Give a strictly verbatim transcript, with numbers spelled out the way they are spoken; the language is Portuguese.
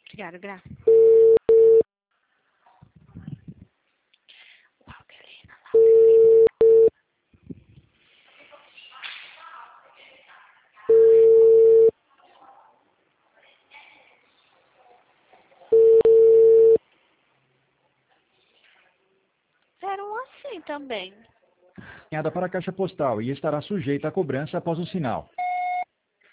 Obrigada, Gra. Uau, que linda, eram assim também. Encaminhada para a caixa postal e estará sujeita à cobrança após o sinal.